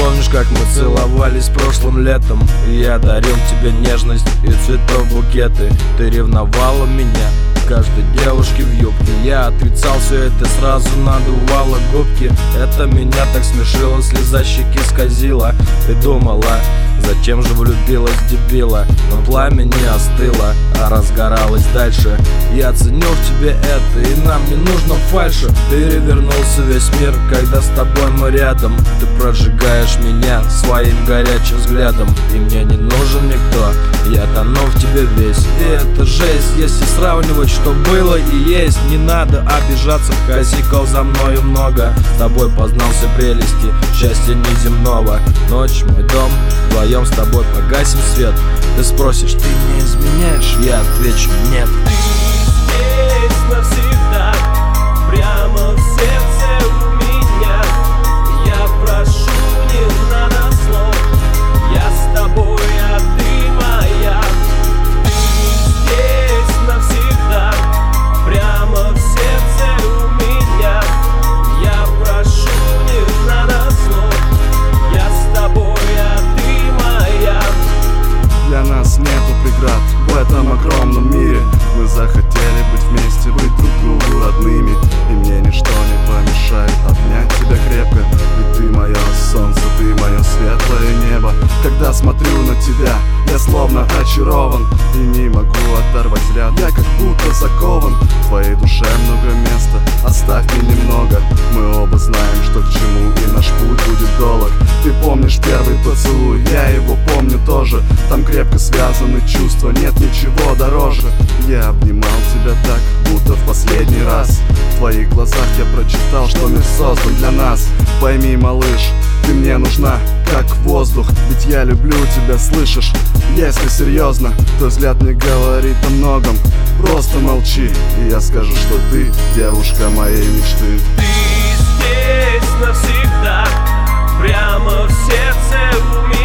помнишь, как мы целовались прошлым летом? И я дарил тебе нежность и цветов букеты. Ты ревновала меня каждой девушке в юбке. Я отрицал все это, сразу надувала губки. Это меня так смешило, слеза щеки сказила. Ты думала, зачем же влюбилась, дебила? Но пламя не остыло, а разгоралось дальше. Я ценю в тебе это, и нам не нужно фальши. Перевернулся весь мир, когда с тобой мы рядом. Ты прожигаешь меня своим горячим взглядом. И мне не нужен никто, я тону в тебе весь. И это жесть, если сравнивать, что было и есть. Не надо обижаться, косяков за мною много. С тобой познал все прелести счастья неземного. Ночь, мой дом, вдвоем с тобой погасим свет. Ты спросишь, ты не изменяешь? Я отвечу, нет. Ты здесь навсегда, прямо в сердце у меня. Я прошу, не надо слов, я с тобой, а ты моя. Ты здесь навсегда, прямо в сердце у меня. Я прошу, не надо слов, я с тобой, а ты моя. Для нас нету преград в этом огромном мире. Мы захотели быть вместе, быть друг другу родными. И мне ничто не помешает обнять тебя крепко. Ведь ты мое солнце, ты мое светлое небо. Когда смотрю на тебя, я словно очарован. И не могу оторвать взгляд, я как будто закован. В твоей душе много места, оставь мне немного. Мы оба знаем, что к чему, и наш путь будет долг. Ты помнишь первый поцелуй, я его помню тоже. Там крепко связаны чувства, нет ничего дороже. Я обнимал тебя так, будто в последний раз. В твоих глазах я прочитал, что мир создан для нас. Пойми, малыш, ты мне нужна, как воздух. Ведь я люблю тебя, слышишь? Если серьезно, то взгляд не говорит о многом. Просто молчи, и я скажу, что ты девушка моей мечты. Ты здесь навсегда, прямо в сердце у меня.